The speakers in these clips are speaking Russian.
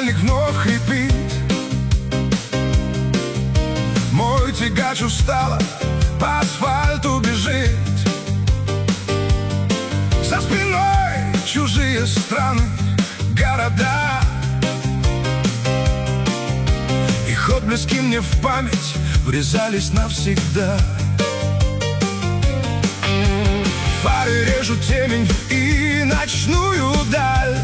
Дальник вновь хрипит. Мой тягач устало по асфальту бежит. За спиной чужие страны, города. Их отблески мне в память врезались навсегда. Фары режут темень и ночную даль,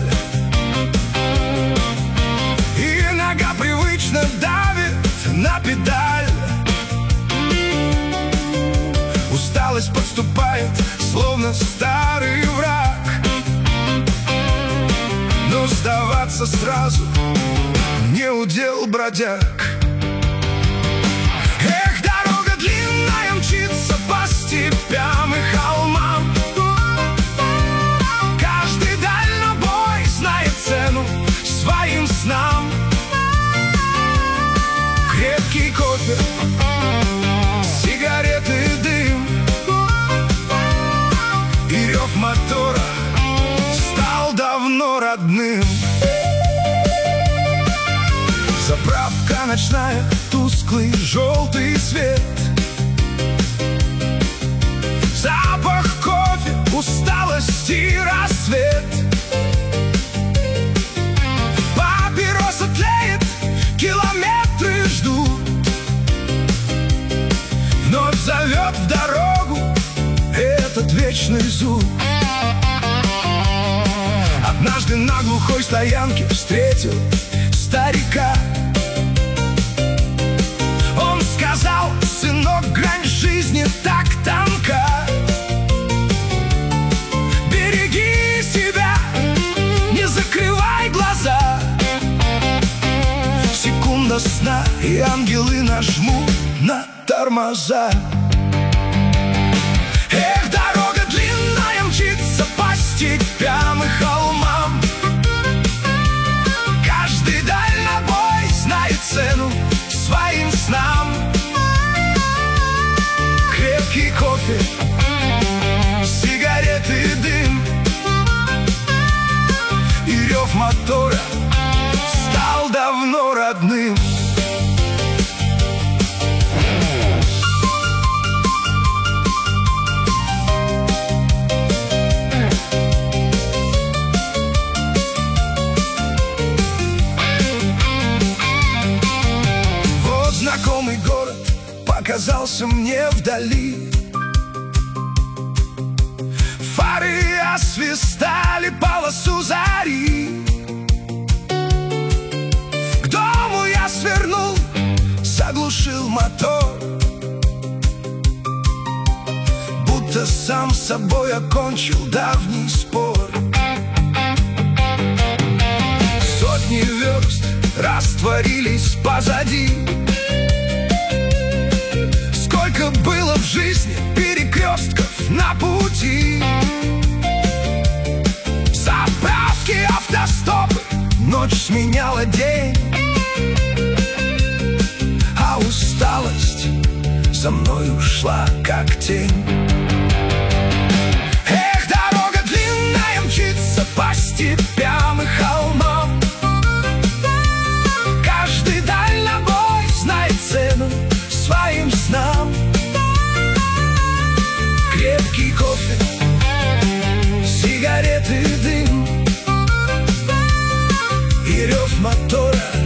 и нога привычно давит на педаль. Усталость подступает, словно старый враг, но сдаваться сразу не удел бродяг. Эх, дорога длинная мчится по степям и холмам. Каждый дальнобой знает цену своим снам. Крепкий кофе, сигареты, дым и рев мотора стал давно родным. Заправка ночная, тусклый желтый свет, запах кофе, усталость и рассвет. Папироса тлеет, километры ждут. Вновь зовет в дорогу этот вечный зуд. Однажды на глухой стоянке встретил старика. Он сказал: сынок, грань жизни так тонка. Береги себя, не закрывай глаза. Секунда сна, и ангелы нажмут на тормоза. Эх, дорога длинная мчится по степям и холмам. Каждый дальнобой знает цену своим снам. Крепкий кофе, сигареты, дым и рев мотора стал давно родным. Вот знакомый город показался мне вдали. Фары освистали полосу зари. К дому я свернул, заглушил мотор, будто сам с собой окончил давний спор. Сотни верст растворились позади. Сколько было в жизни перекрестков на пути. Заправки, автостопы, ночь сменяла день, а усталость за мной ушла как тень. Эх, дорога длинная мчится по степям и холмам. Каждый дальнобой знает цену своим снам. Крепкий кофе, сигареты, дым и рев мотора